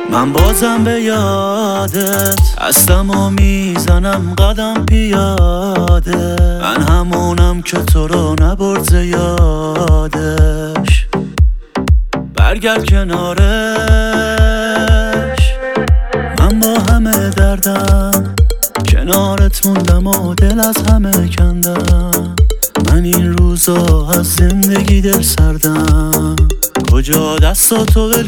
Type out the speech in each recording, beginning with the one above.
من بازم به یادت هستم و میزنم قدم پیاده. من همونم که تو رو نبرد یادش. برگرد کنارش. من با همه دردم کنارت موندم و دل از همه کندم. من این روزا از زندگی دل سردم. کجا دستاتو ول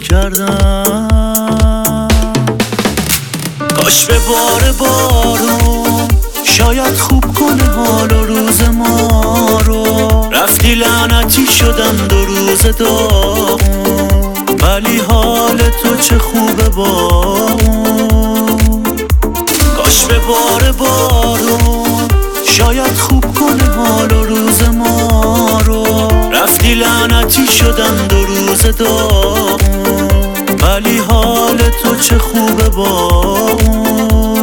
کردم. کاش به بار بارون شاید خوب کنه حال و روز ما رو. رفتی لعنتی شدم 2 روز داغون. ولی حال تو چه خوبه با اون. کاش به بار بارون شاید خوب کنه حال و روز ما رو. رفتی لعنتی شدم 2 روز داغون. ولی حال تو چه خوبه با اون.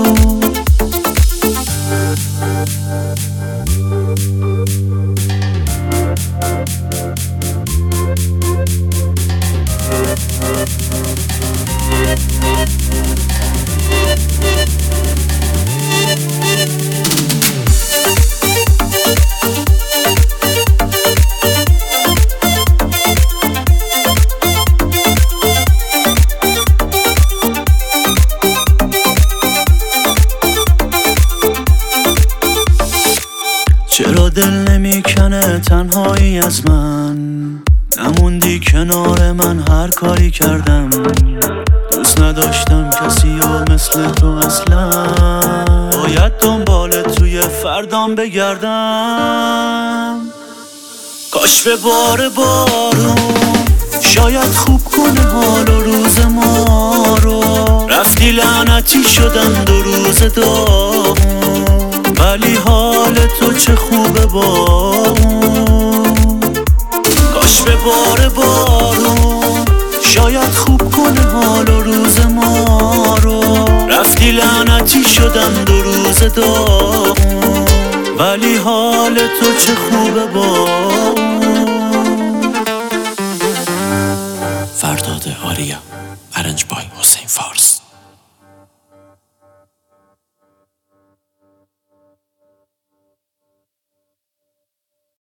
چرا دل نمیکنه تنهایی از من؟ نموندی کنار من هر کاری کردم. دوست نداشتم کسی و مثل تو اصلا. باید دنبال توی فردام بگردم. کاش به بار بارون شاید خوب کنه حال و روز ما رو. رفتی لعنتی شدم 2 روز داغون. ولی حال تو چه خوبه با اون. کاش به بار بارون شاید خوب کنه حال و روز ما رو. رفتی لعنتی شدم 2 روز داغون. ولی حال تو چه خوبه با اون.